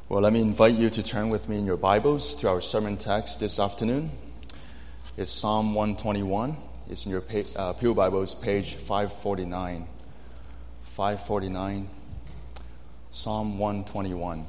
Well, let me invite you to turn with me in your Bibles to our sermon text this afternoon. It's Psalm 121. It's in your Pew Bibles, page 549. 549, Psalm 121.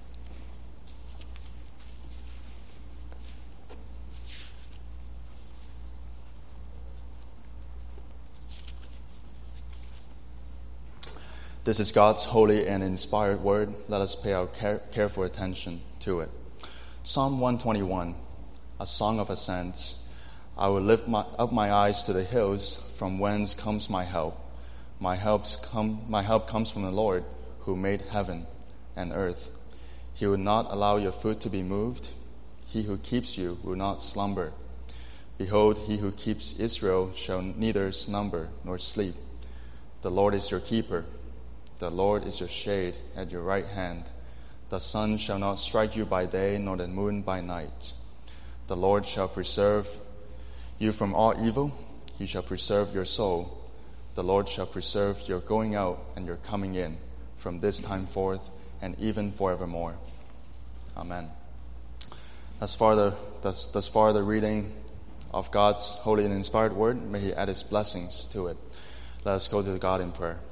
This is God's holy and inspired word. Let us pay our careful attention to it. Psalm 121, a song of ascent. I will lift up my eyes to the hills, from whence comes my help. My help comes from the Lord, who made heaven and earth. He will not allow your foot to be moved. He who keeps you will not slumber. Behold, he who keeps Israel shall neither slumber nor sleep. The Lord is your keeper. The Lord is your shade at your right hand. The sun shall not strike you by day, nor the moon by night. The Lord shall preserve you from all evil. He shall preserve your soul. The Lord shall preserve your going out and your coming in, from this time forth and even forevermore. Amen. Thus far the reading of God's holy and inspired word. May He add His blessings to it. Let us go to God in prayer.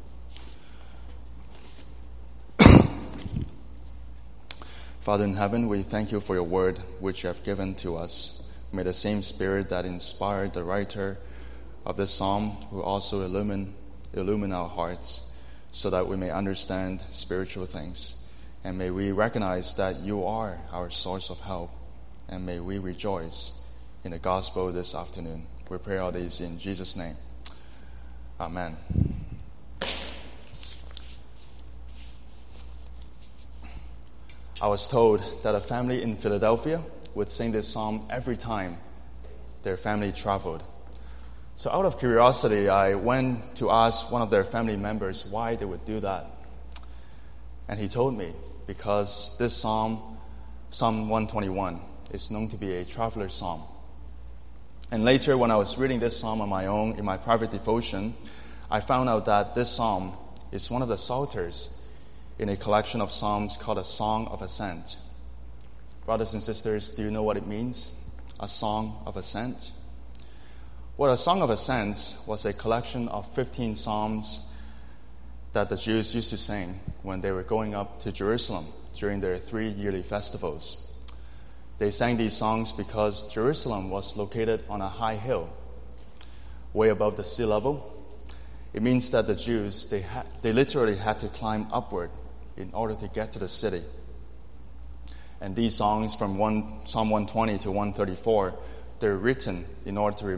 Father in heaven, we thank you for your word which you have given to us. May the same Spirit that inspired the writer of this psalm will also illumine our hearts so that we may understand spiritual things. And may we recognize that you are our source of help. And may we rejoice in the gospel this afternoon. We pray all these in Jesus' name. Amen. I was told that a family in Philadelphia would sing this psalm every time their family traveled. So out of curiosity, I went to ask one of their family members why they would do that. And he told me, because this psalm, Psalm 121, is known to be a traveler's psalm. And later, when I was reading this psalm on my own in my private devotion, I found out that this psalm is one of the psalters in a collection of psalms called a Song of Ascent. Brothers and sisters, do you know what it means? A Song of Ascent? Well, a Song of Ascent was a collection of 15 psalms that the Jews used to sing when they were going up to Jerusalem during their 3 yearly festivals. They sang these songs because Jerusalem was located on a high hill, way above the sea level. It means that the Jews, they literally had to climb upward in order to get to the city. And these songs from Psalm 120 to 134, they're written in order to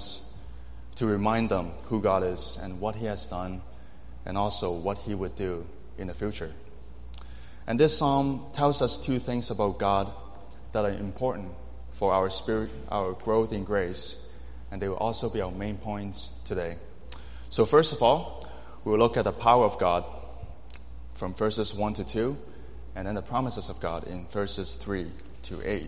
remind them who God is and what He has done, and also what He would do in the future. And this psalm tells us two things about God that are important for our spirit, our growth in grace, and they will also be our main points today. So first of all, we will look at the power of God from verses 1 to 2, and then the promises of God in verses 3 to 8.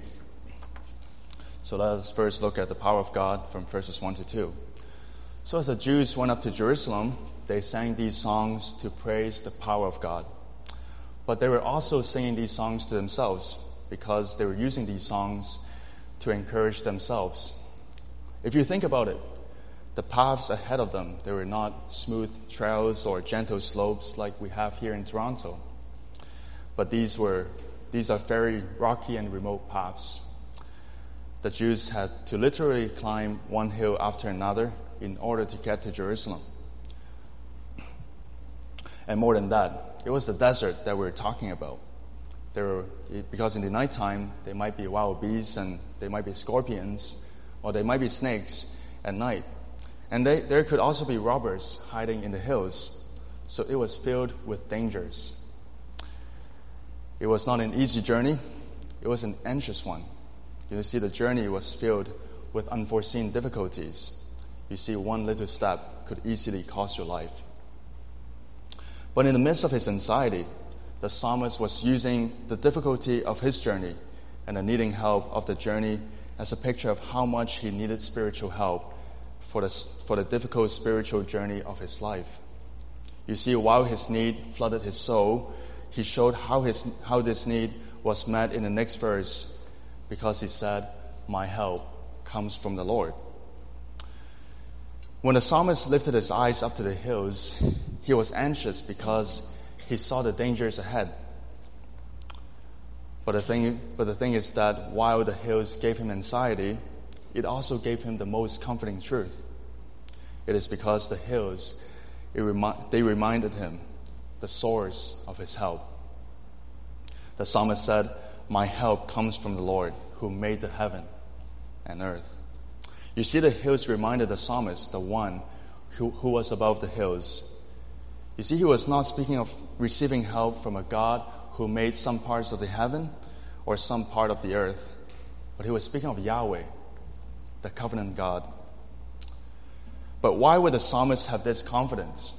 So let us first look at the power of God from verses 1 to 2. So as the Jews went up to Jerusalem, they sang these songs to praise the power of God. But they were also singing these songs to themselves because they were using these songs to encourage themselves. If you think about it, the paths ahead of them, they were not smooth trails or gentle slopes like we have here in Toronto. But these are very rocky and remote paths. The Jews had to literally climb one hill after another in order to get to Jerusalem. And more than that, it was the desert that we're talking about. Because in the nighttime, there might be wild beasts and there might be scorpions or there might be snakes at night. And there could also be robbers hiding in the hills. So it was filled with dangers. It was not an easy journey. It was an anxious one. You see, the journey was filled with unforeseen difficulties. You see, one little step could easily cost your life. But in the midst of his anxiety, the psalmist was using the difficulty of his journey and the needing help of the journey as a picture of how much he needed spiritual help for the difficult spiritual journey of his life. You see, while his need flooded his soul, he showed how this need was met in the next verse, because he said, "My help comes from the Lord." When the psalmist lifted his eyes up to the hills, he was anxious because he saw the dangers ahead. But the thing is that while the hills gave him anxiety, it also gave him the most comforting truth. It is because the hills, they reminded him the source of his help. The psalmist said, "My help comes from the Lord who made the heaven and earth." You see, the hills reminded the psalmist the one who was above the hills. You see, he was not speaking of receiving help from a God who made some parts of the heaven or some part of the earth, but he was speaking of Yahweh, the covenant God. But why would the psalmist have this confidence?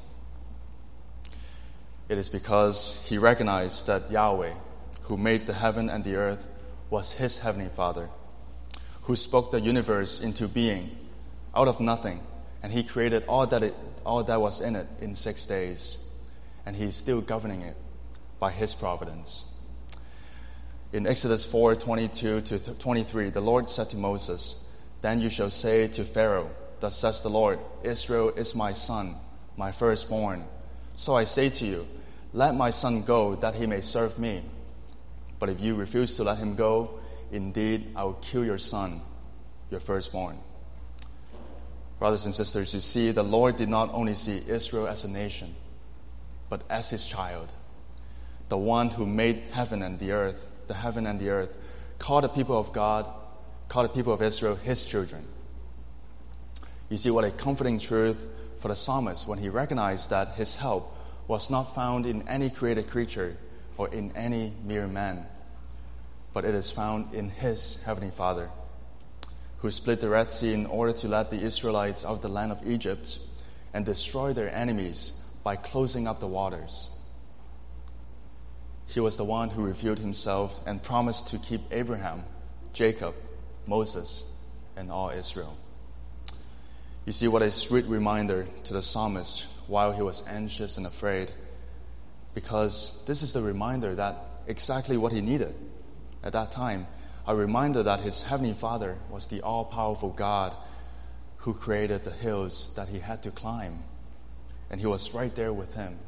It is because he recognized that Yahweh, who made the heaven and the earth, was his heavenly Father, who spoke the universe into being out of nothing, and he created all that was in it in 6 days, and he is still governing it by his providence. In Exodus 4:22-23, the Lord said to Moses, "Then you shall say to Pharaoh, 'Thus says the Lord, Israel is my son, my firstborn. So I say to you, let my son go, that he may serve me. But if you refuse to let him go, indeed I will kill your son, your firstborn.'" Brothers and sisters, you see, the Lord did not only see Israel as a nation, but as his child. The one who made heaven and the earth, called the people of God, called the people of Israel his children. You see, what a comforting truth for the psalmist when he recognized that his help was not found in any created creature or in any mere man, but it is found in his heavenly Father, who split the Red Sea in order to let the Israelites out of the land of Egypt and destroy their enemies by closing up the waters. He was the one who revealed himself and promised to keep Abraham, Jacob, Moses, and all Israel. You see, what a sweet reminder to the psalmist while he was anxious and afraid, because this is the reminder that exactly what he needed at that time, a reminder that his heavenly Father was the all-powerful God who created the hills that he had to climb, and he was right there with him.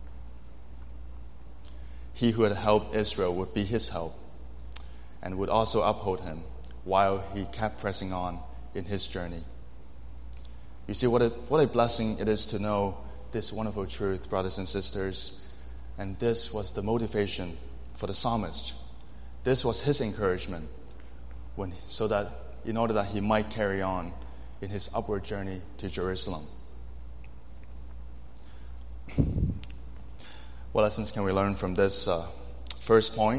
He who had helped Israel would be his help and would also uphold him while he kept pressing on in his journey. You see, what a blessing it is to know this wonderful truth, brothers and sisters. And this was the motivation for the psalmist. This was his encouragement in order that he might carry on in his upward journey to Jerusalem. What lessons can we learn from this first point?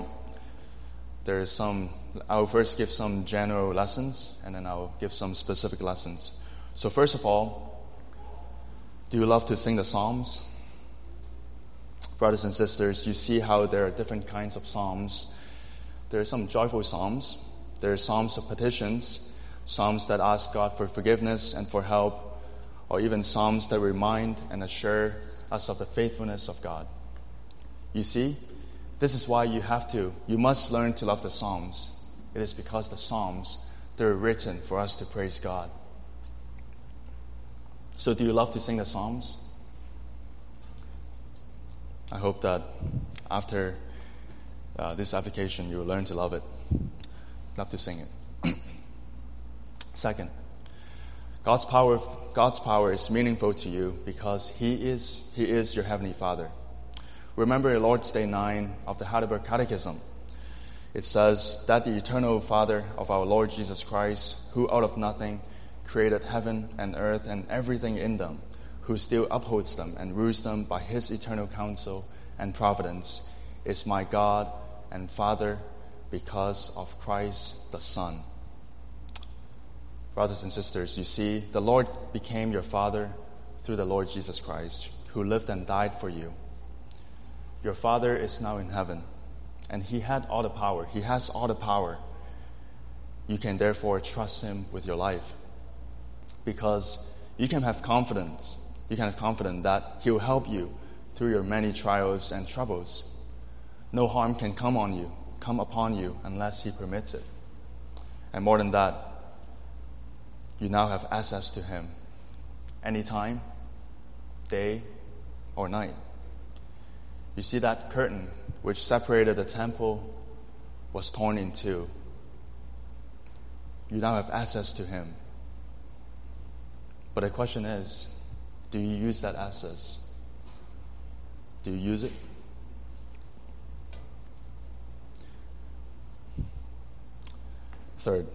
I'll first give some general lessons, and then I'll give some specific lessons. So first of all, do you love to sing the Psalms? Brothers and sisters, you see how there are different kinds of psalms. There are some joyful psalms. There are psalms of petitions, psalms that ask God for forgiveness and for help, or even psalms that remind and assure us of the faithfulness of God. You see, this is why you must learn to love the Psalms. It is because the Psalms, they're written for us to praise God. So do you love to sing the Psalms? I hope that after this application, you will learn to love it. Love to sing it. Second, God's power is meaningful to you because He is your Heavenly Father. Remember Lord's Day 9 of the Heidelberg Catechism. It says that the eternal Father of our Lord Jesus Christ, who out of nothing created heaven and earth and everything in them, who still upholds them and rules them by His eternal counsel and providence, is my God and Father because of Christ the Son. Brothers and sisters, you see, the Lord became your Father through the Lord Jesus Christ, who lived and died for you. Your Father is now in heaven, and He had all the power. He has all the power. You can therefore trust Him with your life, because you can have confidence. You can have confidence that He will help you through your many trials and troubles. No harm can come upon you unless He permits it. And more than that, you now have access to Him anytime, day or night. You see, that curtain which separated the temple was torn in two. You now have access to Him. But the question is, do you use that access? Do you use it? Third,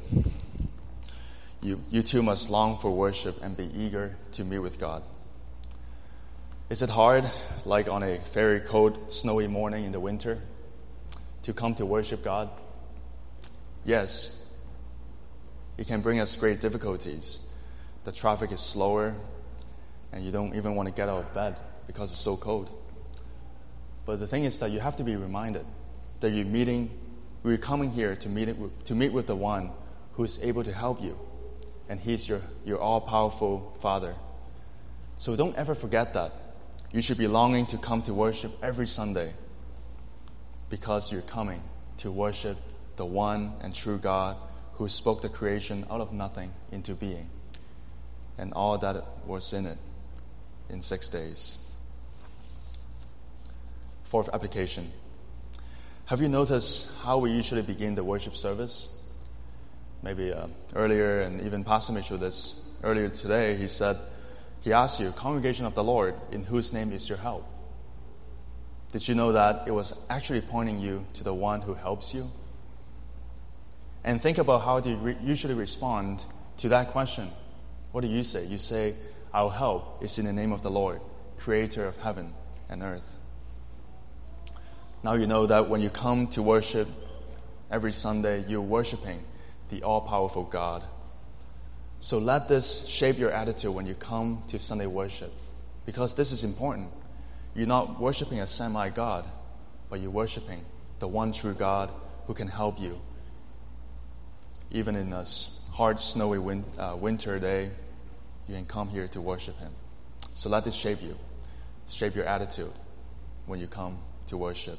you too must long for worship and be eager to meet with God. Is it hard, like on a very cold, snowy morning in the winter, to come to worship God? Yes. It can bring us great difficulties. The traffic is slower, and you don't even want to get out of bed because it's so cold. But the thing is that you have to be reminded that we're coming here to meet with the one who is able to help you, and He's your all-powerful Father. So don't ever forget that. You should be longing to come to worship every Sunday because you're coming to worship the one and true God who spoke the creation out of nothing into being, and all that was in it in 6 days. Fourth application. Have you noticed how we usually begin the worship service? Maybe earlier, and even Pastor Mitchell this earlier today, he asked you, congregation of the Lord, in whose name is your help? Did you know that it was actually pointing you to the one who helps you? And think about how do you usually respond to that question. What do you say? You say, our help is in the name of the Lord, creator of heaven and earth. Now you know that when you come to worship every Sunday, you're worshiping the all-powerful God. So let this shape your attitude when you come to Sunday worship, because this is important. You're not worshiping a semi-God, but you're worshiping the one true God who can help you. Even in a hard, snowy winter day, you can come here to worship Him. So let this shape your attitude when you come to worship.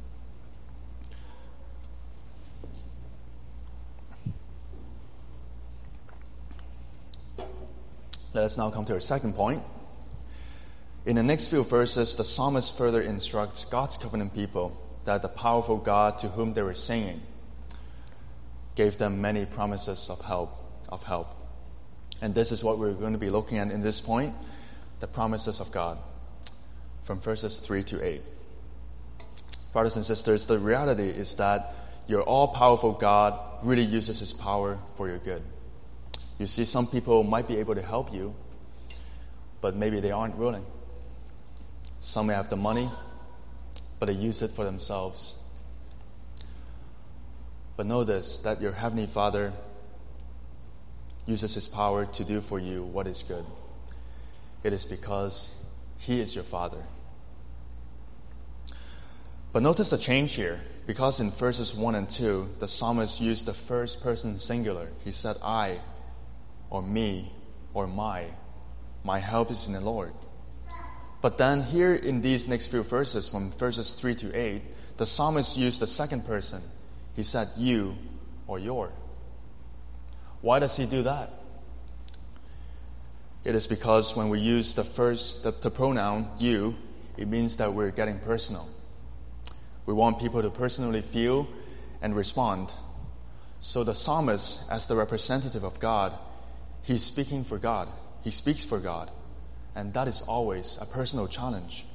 Let us now come to our second point. In the next few verses, the psalmist further instructs God's covenant people that the powerful God to whom they were singing gave them many promises of help. And this is what we're going to be looking at in this point, the promises of God, from verses 3 to 8. Brothers and sisters, the reality is that your all-powerful God really uses His power for your good. You see, some people might be able to help you, but maybe they aren't willing. Some may have the money, but they use it for themselves. But know this, that your Heavenly Father uses His power to do for you what is good. It is because He is your Father. But notice a change here, because in verses 1 and 2, the psalmist used the first person singular. He said, I, or me, or my help is in the Lord. But then here in these next few verses, from verses 3 to 8, the psalmist used the second person. He said, you, or your. Why does he do that? It is because when we use the pronoun you, it means that we're getting personal. We want people to personally feel and respond. So the psalmist, as the representative of God, he's speaking for God. He speaks for God. And that is always a personal challenge.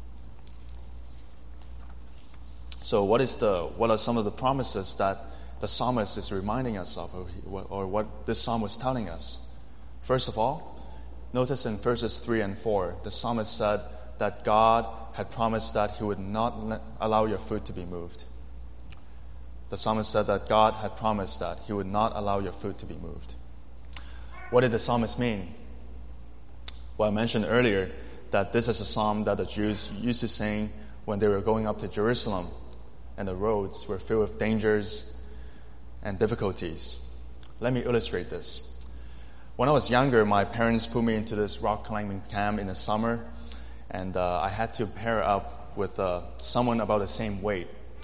So what are some of the promises that the psalmist is reminding us of, or what this psalm was telling us? First of all, notice in verses 3 and 4, the psalmist said that God had promised that He would not allow your foot to be moved. The psalmist said that God had promised that He would not allow your foot to be moved. What did the psalmist mean? Well, I mentioned earlier that this is a psalm that the Jews used to sing when they were going up to Jerusalem, and the roads were filled with dangers and difficulties. Let me illustrate this. When I was younger, my parents put me into this rock climbing camp in the summer, and I had to pair up with someone about the same weight.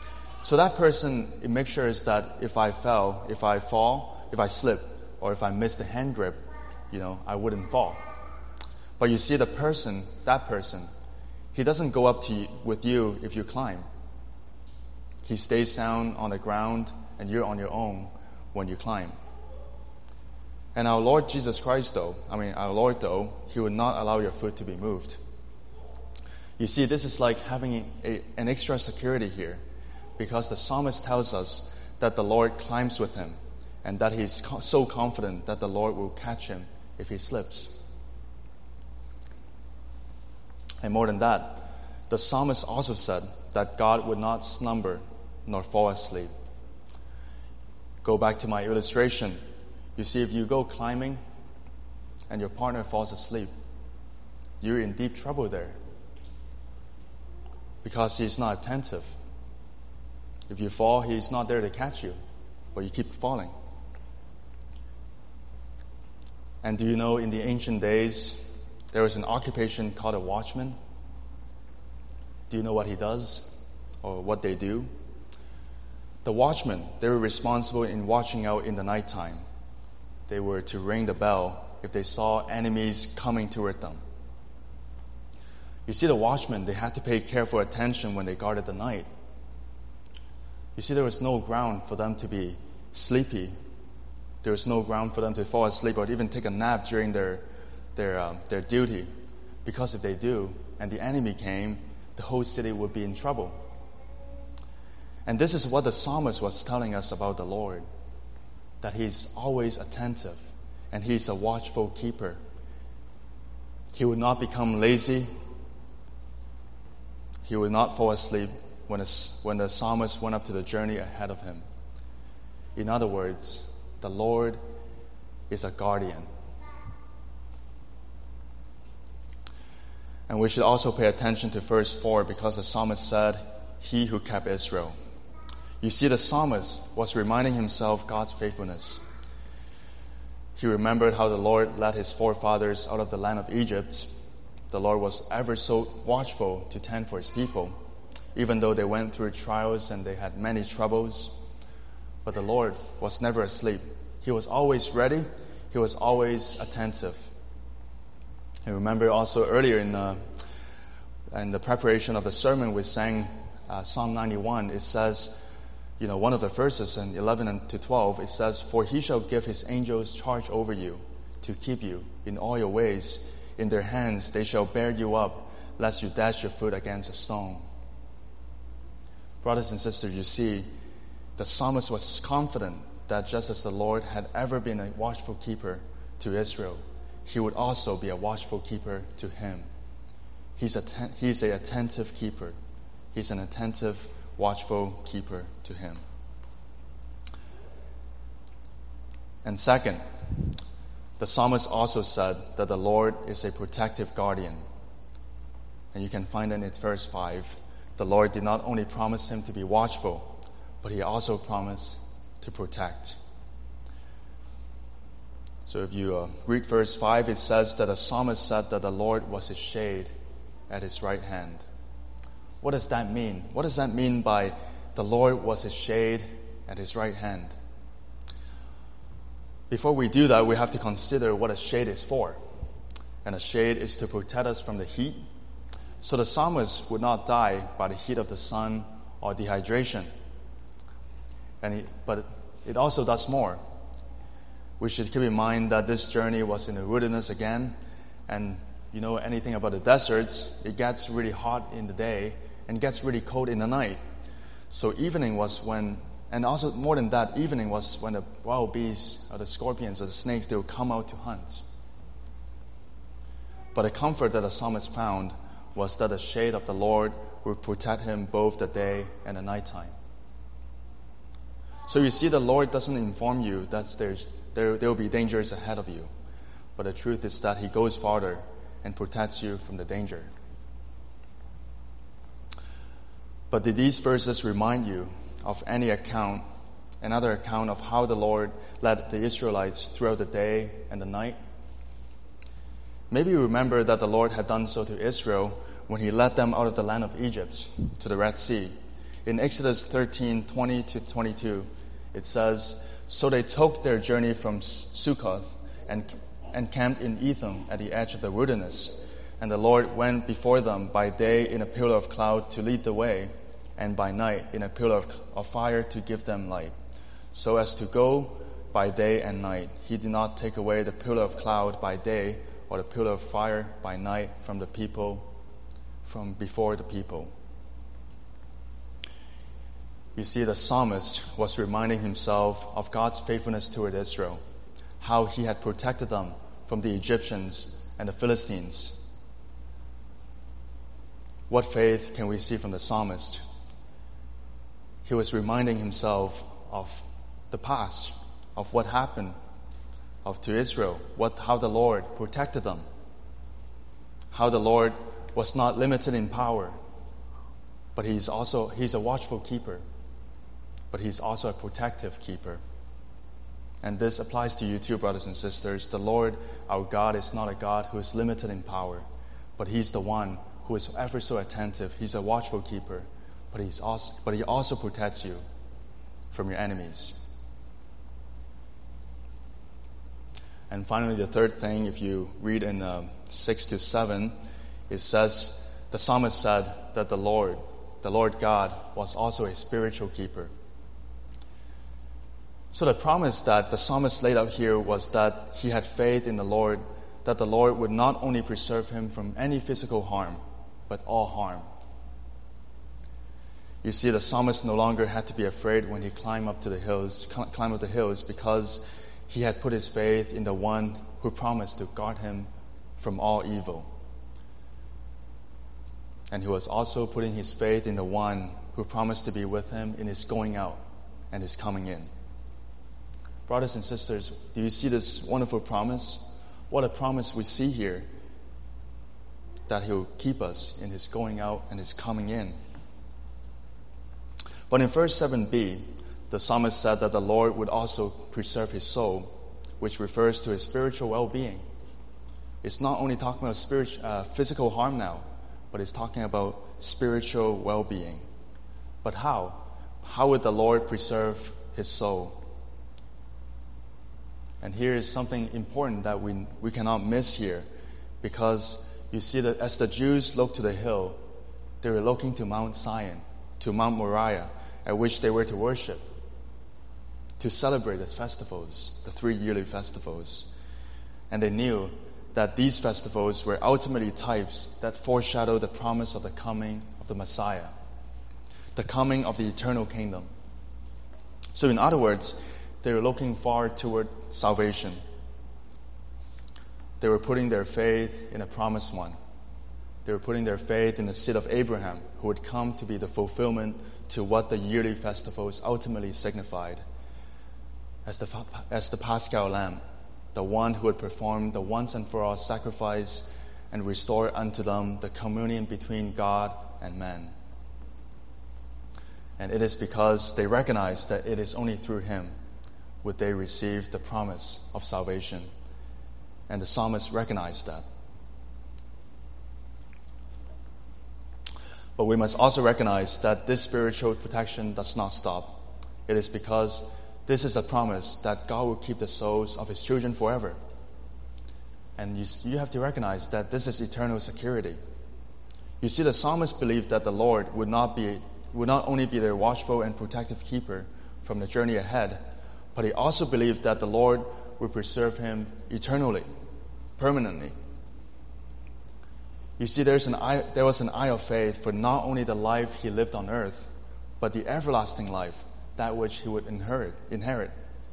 So that person, it makes sure is that if I fall, if I slip, or if I miss the hand grip, I wouldn't fall. But you see that person, he doesn't go up with you if you climb. He stays down on the ground and you're on your own when you climb. And our Lord Jesus Christ, He would not allow your foot to be moved. You see, this is like having an extra security here, because the psalmist tells us that the Lord climbs with him and that he's so confident that the Lord will catch him if he slips. And more than that, the psalmist also said that God would not slumber nor fall asleep. Go back to my illustration. You see, if you go climbing and your partner falls asleep, you're in deep trouble there because he's not attentive. If you fall, he's not there to catch you, but you keep falling. And do you know, in the ancient days, there was an occupation called a watchman? Do you know what he does or what they do? The watchmen, they were responsible in watching out in the nighttime. They were to ring the bell if they saw enemies coming toward them. You see, the watchmen, they had to pay careful attention when they guarded the night. You see, there was no ground for them to be sleepy. There was no ground for them to fall asleep or even take a nap during their duty. Because if they do, and the enemy came, the whole city would be in trouble. And this is what the psalmist was telling us about the Lord, that He's always attentive and He's a watchful keeper. He would not become lazy. He would not fall asleep when the psalmist went up to the journey ahead of him. In other words, the Lord is a guardian. And we should also pay attention to verse 4, because the psalmist said, He who kept Israel. You see, the psalmist was reminding himself God's faithfulness. He remembered how the Lord led his forefathers out of the land of Egypt. The Lord was ever so watchful to tend for His people, even though they went through trials and they had many troubles. But the Lord was never asleep. He was always ready. He was always attentive. And remember also earlier in the preparation of the sermon, we sang Psalm 91. It says, one of the verses in 11 to 12, it says, For He shall give His angels charge over you to keep you in all your ways. In their hands they shall bear you up, lest you dash your foot against a stone. Brothers and sisters, you see, the psalmist was confident that just as the Lord had ever been a watchful keeper to Israel, He would also be a watchful keeper to him. He's an attentive keeper. He's an attentive, watchful keeper to him. And second, the psalmist also said that the Lord is a protective guardian. And you can find it in verse 5. The Lord did not only promise him to be watchful, but He also promised to protect. So if you read verse 5, it says that the psalmist said that the Lord was his shade at his right hand. What does that mean? What does that mean by the Lord was his shade at his right hand? Before we do that, we have to consider what a shade is for. And a shade is to protect us from the heat. So the psalmist would not die by the heat of the sun or dehydration. But it also does more. We should keep in mind that this journey was in the wilderness again. And you know anything about the deserts, it gets really hot in the day and gets really cold in the night. So evening was when, and also more than that, evening was when the wild beasts or the scorpions or the snakes, they would come out to hunt. But the comfort that the psalmist found was that the shade of the Lord would protect him both the day and the nighttime. So you see, the Lord doesn't inform you that there will be dangers ahead of you. But the truth is that He goes farther and protects you from the danger. But did these verses remind you of another account of how the Lord led the Israelites throughout the day and the night? Maybe you remember that the Lord had done so to Israel when He led them out of the land of Egypt to the Red Sea. In Exodus 13:20-22, it says, "So they took their journey from Sukkoth and camped in Etham at the edge of the wilderness. And the Lord went before them by day in a pillar of cloud to lead the way, and by night in a pillar of fire to give them light, so as to go by day and night. He did not take away the pillar of cloud by day or the pillar of fire by night from before the people." You see, the psalmist was reminding himself of God's faithfulness toward Israel, how he had protected them from the Egyptians and the Philistines. What faith can we see from the psalmist? He was reminding himself of the past, of what happened to Israel, how the Lord protected them, how the Lord was not limited in power, but he's a watchful keeper, but he's also a protective keeper. And this applies to you too, brothers and sisters. The Lord, our God, is not a God who is limited in power, but he's the one who is ever so attentive. He's a watchful keeper, but he also protects you from your enemies. And finally, the third thing, if you read in 6-7, it says, the psalmist said that the Lord God, was also a spiritual keeper. So the promise that the psalmist laid out here was that he had faith in the Lord, that the Lord would not only preserve him from any physical harm, but all harm. You see, the psalmist no longer had to be afraid when he climbed up the hills, because he had put his faith in the one who promised to guard him from all evil. And he was also putting his faith in the one who promised to be with him in his going out and his coming in. Brothers and sisters, do you see this wonderful promise? What a promise we see here, that he'll keep us in his going out and his coming in. But in verse 7b, the psalmist said that the Lord would also preserve his soul, which refers to his spiritual well-being. It's not only talking about physical harm now, but it's talking about spiritual well-being. But how? How would the Lord preserve his soul? And here is something important that we cannot miss here, because you see that as the Jews looked to the hill, they were looking to Mount Zion, to Mount Moriah, at which they were to worship, to celebrate its festivals, the 3 yearly festivals. And they knew that these festivals were ultimately types that foreshadowed the promise of the coming of the Messiah, the coming of the eternal kingdom. So in other words, they were looking far toward salvation. They were putting their faith in a promised one. They were putting their faith in the seed of Abraham, who would come to be the fulfillment to what the yearly festivals ultimately signified, as the Paschal Lamb, the one who would perform the once and for all sacrifice and restore unto them the communion between God and man. And it is because they recognized that it is only through him would they receive the promise of salvation. And the psalmist recognized that. But we must also recognize that this spiritual protection does not stop. It is because this is a promise that God will keep the souls of his children forever. And you have to recognize that this is eternal security. You see, the psalmist believed that the Lord would not only be their watchful and protective keeper from the journey ahead, but he also believed that the Lord would preserve him eternally, permanently. You see, there was an eye of faith for not only the life he lived on earth, but the everlasting life, that which he would inherit.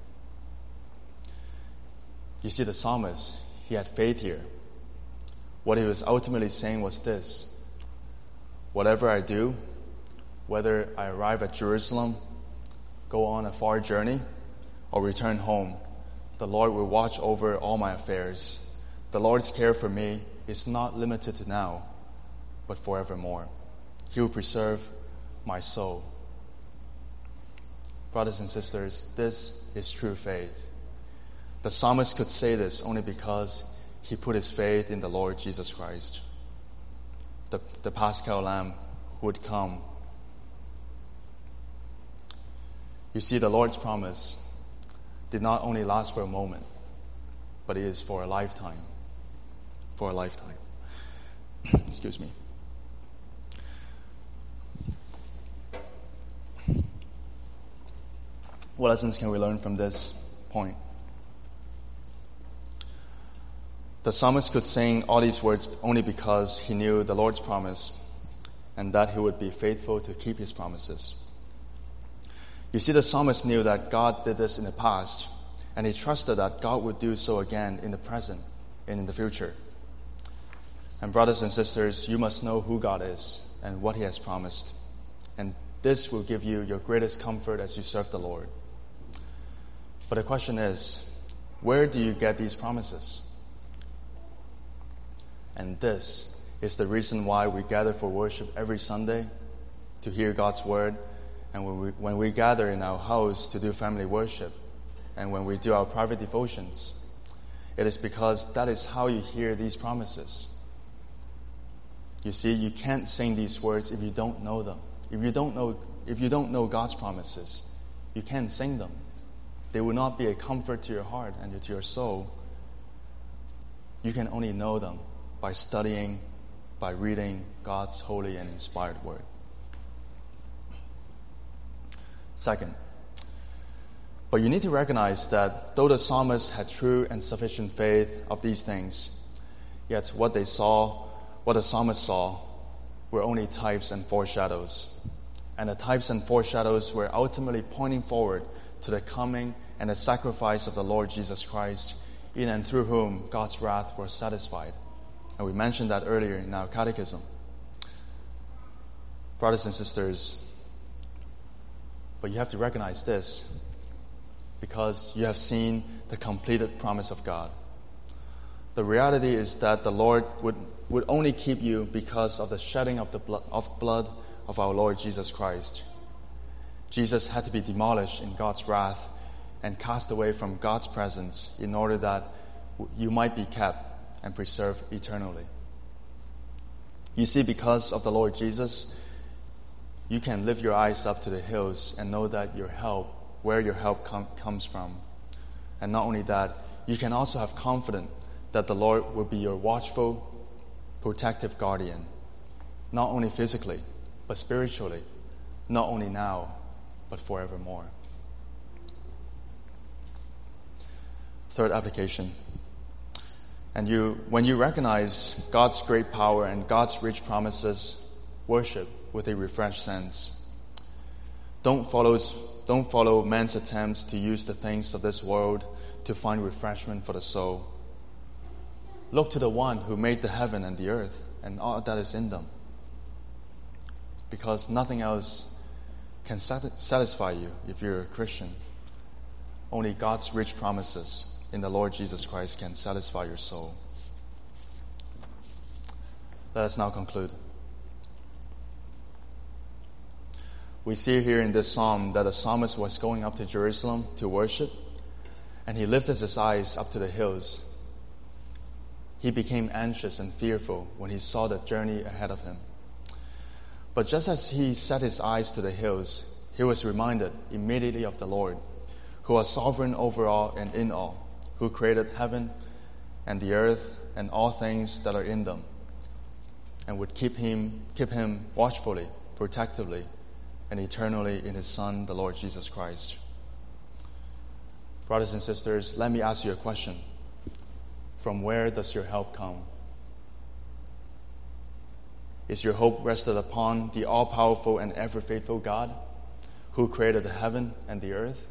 You see, the psalmist, he had faith here. What he was ultimately saying was this: whatever I do, whether I arrive at Jerusalem, go on a far journey, or return home, the Lord will watch over all my affairs. The Lord's care for me is not limited to now, but forevermore. He will preserve my soul. Brothers and sisters, this is true faith. The psalmist could say this only because he put his faith in the Lord Jesus Christ, the Paschal Lamb who would come You see, the Lord's promise did not only last for a moment, but it is for a lifetime. For a lifetime. Excuse me. What lessons can we learn from this point? The psalmist could sing all these words only because he knew the Lord's promise and that he would be faithful to keep his promises. You see, the psalmist knew that God did this in the past, and he trusted that God would do so again in the present and in the future. And brothers and sisters, you must know who God is and what he has promised. And this will give you your greatest comfort as you serve the Lord. But the question is, where do you get these promises? And this is the reason why we gather for worship every Sunday, to hear God's word, and when we gather in our house to do family worship, and when we do our private devotions. It is because that is how you hear these promises. You see, you can't sing these words if you don't know them. If you don't know God's promises, you can't sing them. They will not be a comfort to your heart and to your soul. You can only know them by studying, by reading God's holy and inspired word. Second, but you need to recognize that though the psalmist had true and sufficient faith of these things, yet what the psalmist saw, were only types and foreshadows. And the types and foreshadows were ultimately pointing forward to the coming and the sacrifice of the Lord Jesus Christ, in and through whom God's wrath was satisfied. And we mentioned that earlier in our catechism. Brothers and sisters, but you have to recognize this, because you have seen the completed promise of God. The reality is that the Lord would only keep you because of the shedding of the blood of our Lord Jesus Christ. Jesus had to be demolished in God's wrath and cast away from God's presence in order that you might be kept and preserved eternally. You see, because of the Lord Jesus, you can lift your eyes up to the hills and know that where your help comes from. And not only that, you can also have confidence that the Lord will be your watchful, protective guardian, not only physically, but spiritually, not only now, but forevermore. Third application. And when you recognize God's great power and God's rich promises, worship with a refreshed sense. Don't follow man's attempts to use the things of this world to find refreshment for the soul. Look to the one who made the heaven and the earth and all that is in them. Because nothing else can satisfy you if you're a Christian. Only God's rich promises in the Lord Jesus Christ can satisfy your soul. Let us now conclude. We see here in this psalm that the psalmist was going up to Jerusalem to worship, and he lifted his eyes up to the hills. He became anxious and fearful when he saw the journey ahead of him. But just as he set his eyes to the hills, he was reminded immediately of the Lord, who was sovereign over all and in all, who created heaven and the earth and all things that are in them, and would keep him watchfully, protectively, and eternally in his Son, the Lord Jesus Christ. Brothers and sisters, let me ask you a question. From where does your help come? Is your hope rested upon the all-powerful and ever-faithful God who created the heaven and the earth?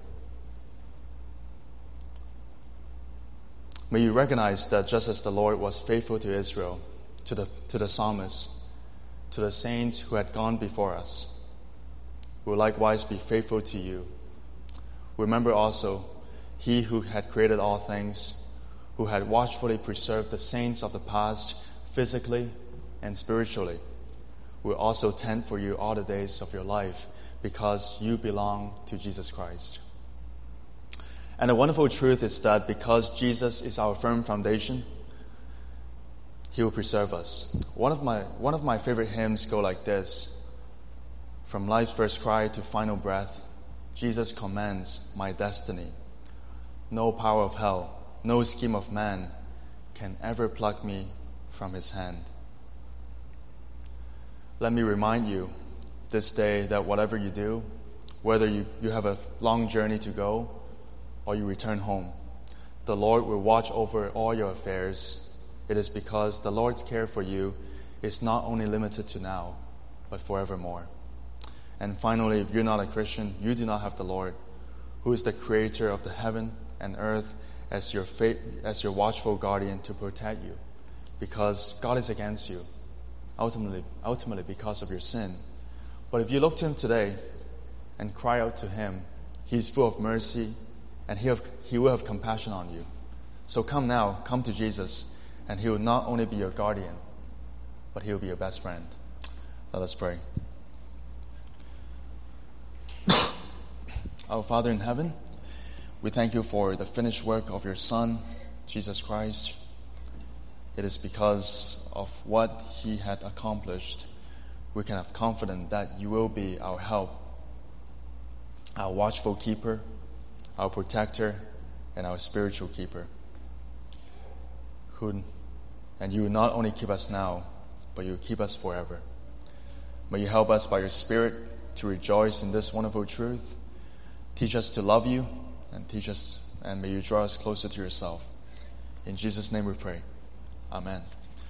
May you recognize that just as the Lord was faithful to Israel, to the psalmist, to the saints who had gone before us, will likewise be faithful to you. Remember also, He who had created all things, who had watchfully preserved the saints of the past physically and spiritually, will also tend for you all the days of your life because you belong to Jesus Christ. And the wonderful truth is that because Jesus is our firm foundation, He will preserve us. One of my favorite hymns go like this: from life's first cry to final breath, Jesus commands my destiny. No power of hell, no scheme of man can ever pluck me from his hand. Let me remind you this day that whatever you do, whether you have a long journey to go or you return home, the Lord will watch over all your affairs. It is because the Lord's care for you is not only limited to now, but forevermore. And finally, if you're not a Christian, you do not have the Lord, who is the creator of the heaven and earth, as your watchful guardian to protect you, because God is against you, ultimately because of your sin. But if you look to him today and cry out to him, he's full of mercy, and he will have compassion on you. So come now, come to Jesus, and he will not only be your guardian, but he will be your best friend. Let us pray. Our Father in heaven, we thank you for the finished work of your Son, Jesus Christ. It is because of what he had accomplished we can have confidence that you will be our help, our watchful keeper, our protector, and our spiritual keeper. And you will not only keep us now, but you will keep us forever. May you help us by your Spirit to rejoice in this wonderful truth. Teach us to love you, and may you draw us closer to yourself. In Jesus' name we pray. Amen.